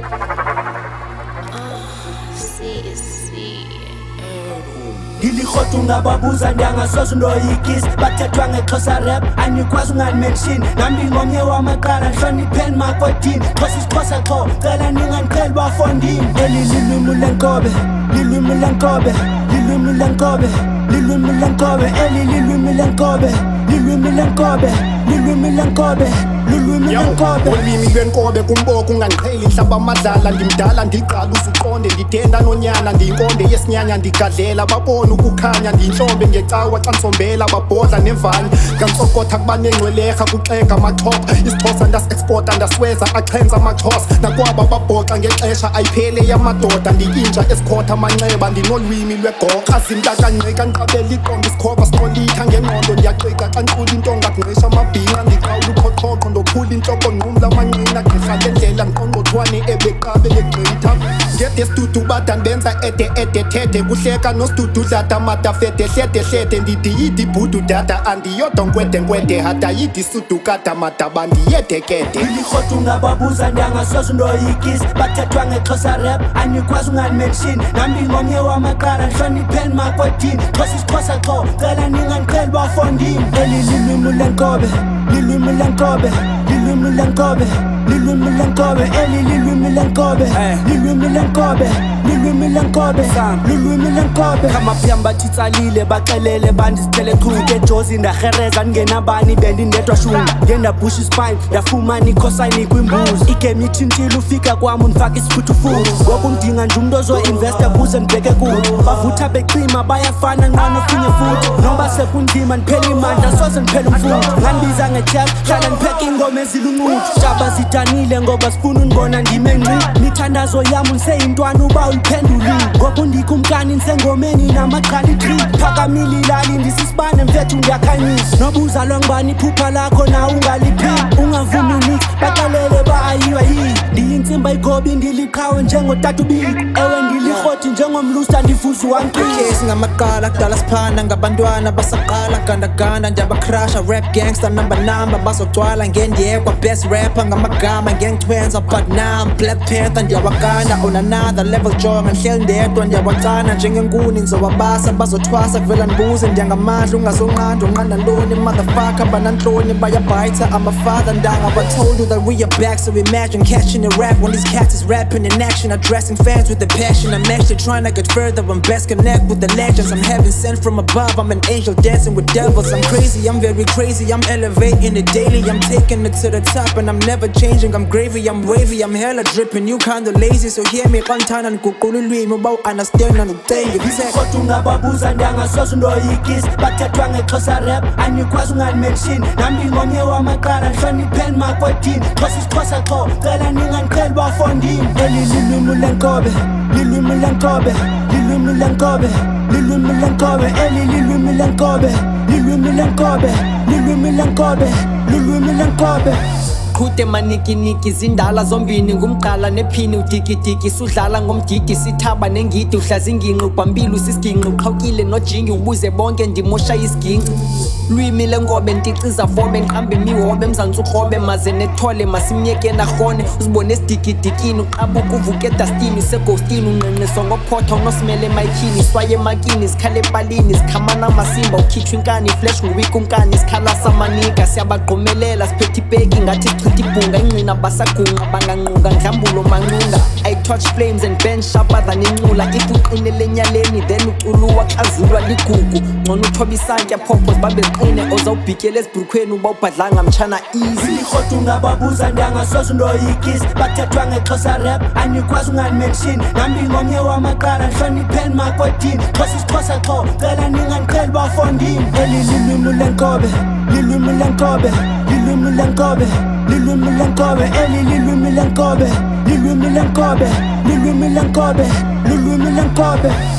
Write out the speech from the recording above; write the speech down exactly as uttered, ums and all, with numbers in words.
Ngilikhotha ungababuza ndangasoze ndoyikisi bathethwa ngeXhosa rap anikwazi unganimention nami ngomnye wamaqala nhlonipheni makotini Xhosa isiXhosa xho cela ningandiqheli bafondini eli lilwimi lenkobe lilwimi lenkobe lilwimi lenkobe lilwimi lenkobe eli lilwimi lenkobe lilwimi lenkobe lilwimi lenkobe lulwimi lenkobe ulimi lwenkobe kumboko ungandiqheli nhlaba amadlala ndimdala ndiqala uzuqonde ndidenda nonyana ndiyinkonde yesinyanya ndigadlela babona ukukhanya ndiyinhlombe ngecawa xa ndisombela babhodla nevali ngansokotha kubanengcweleha kuxega amaxhoba isixhosa ndasi-exporta ndasweza axhenza amaxhosa nakwaba babhoxa ngexesha ayiphele yamadoda ndiyintsha esikhotha amanxeba ndinolwimi lwegoqa zimntakanqika ndiqabela iqonga isikhova siqolitha ngengqondo ndiyaqika xa ndiqula intonga kungqisha amabhinqa ndiqawula uqhoqhoqo ndokhula intloko nqumla amanqina gqirha lendlela nqongqothwane ebeqabe legqitha ngedesidudu bada nbenza ede ede thethe kuhleka nosidudu dlada madafede hlede hlede ndidiyidi ibhudu dada andiyodwa nkwede nkwede hadayidi sudukada madaba ndiyedekede ngilikhotha ungababuza ndangasoze ndoyikisi bathethwa ngeXhosa rap anikwazi unganimention nami ngomnye wamaqala nhlonipheni makotini Xhosa isiXhosa xho cela ningandiqheli bafondini eli lilwimi lenkobe lilwimi lenkobe lilwimi lenkobe lilwimi lenkobe eli lilwimi lenkobe lilwimi lenkobe lilwimi lenkobe lilwimi lenkobe khamaphyamba thitsalile baxelele bandisithele chuke jozi ndahereza ndingenabani bendindedwa shunga ngendabhusha ispine ndafumana ikhosayini kwimbuzi igame ithintile ufika kwam undifaka isifuthufuthu ngoku ndinga nje umntu ozoinvesta kuze ndibheke kuwo bavutha becima bayafana nqano finye futhi noba sekunzima ndiphela imandla soze ndiphela umfundi ngandibiza ngechef hlala ndipheka ingoma eziluncuthi jaba zidanile ngoba sifuna undibona ndime ngci mithandazo yam ndiseyintwana uba uliphendulile ngoku ndikumkani ndisengomeni namaqhala itri phakamile ilali ndisisibane mfethu ndiyakhanyisa nobuza lwangibani iphupha lakho na ungaliphili ungavumi nix baxelele bayiwa yini ndiyintsimba igobi ndiliqhawe njengotatubiko ewe ndilikroti njengomlusa ndifuza uwankile singamaqala kudala siphana ngabantwana basaqala gandaganda ndiyabakrasha rap gangster number number bazogcwala ngendiyekwa best rapper ngamagama ngengithwenza but now I'm Black Panther ndiyawakanda on another level jonga ngihleli ndedwa ndiyawacana njengenkuni nizowabasa bazothwasa kuvela ndibuze ndiyangamandla ungazonqanda unqanda ntoni motherfucker banantloni bayabhayitha I'm a father ndanga but told you that we are back so imagine catching a rap when these cats is rapping in action addressing fans with the passion I'm actually trying to get further I'm best connect with the legends I'm heaven sent from above I'm an angel dancing with devils I'm crazy I'm very crazy I'm elevating it daily I'm taking it to the top and I'm never changing I'm gravy I'm wavy I'm hella dripping you kinda lazy so hear me kanthana ndiguqula ulwimi uba u-understand nanducenga ngilikhotha ungababuza ndangasoze ndoyikisi bathethwa ngeXhosa rap anikwazi unganimention nami ngomnye wamaqala nhlonipheni makotini Xhosa isiXhosa xho cela ningandiqheli bafondini eli lilwimi lenkobe lilwimi lenkobe lilwimi lenkobe lilwimi lenkobe eli lilwimi lenkobe lilwimi lenkobe lilwimi lenkobe lilwimi lenkobe qhude manikiniki zindala zombini ngumqala nephini udikidiki sudlala ngomdigi sithaba nengidi uhlaza inginqi ubhambile usisiginqi uqhawukile nojingi ubuze bonke ndimosha isiginci lwimi lenkobe nticiza fobe nqambe imihobe mzantsi ukrobe maze nethole masimyeke narhone uzibone esidikidikini uqabuka uvuke edastini useghostini unqenqiswa ngophotha unosimele emayikhini swaye emakini sikhale epalini sikhamana amasimba ukhitshwa inkani iflesh nguwika unkani sikhala samanika siyabagqumelela siphethe ibheki ngathi chitha ibhunga ingqina basagunqa banganqunga ndlambulo manqunga I touch flames and bend sharper than inqula if uqinele enyaleni then uculuwa xazulwa ligugu ngcono uthoba isantya phopos babeqine ozawubhityela ezibhrukhweni uba ubhadlanga mtshana easy ngilikhotha ungababuza ndangasoze ndoyikisi bathethwa ngeXhosa rap anikwazi unganimention nami ngomnye wamaqala nhlonipheni makotini Xhosa isiXhosa xho cela ningandiqheli bafondini eli lilwimi lenkobe lilwimi lenkobe lilwimi lenkobe lilwimi lenkobe eli lilwimi lenkobe lilwimi lenkobe lilwimi lenkobe lilwimi lenkobe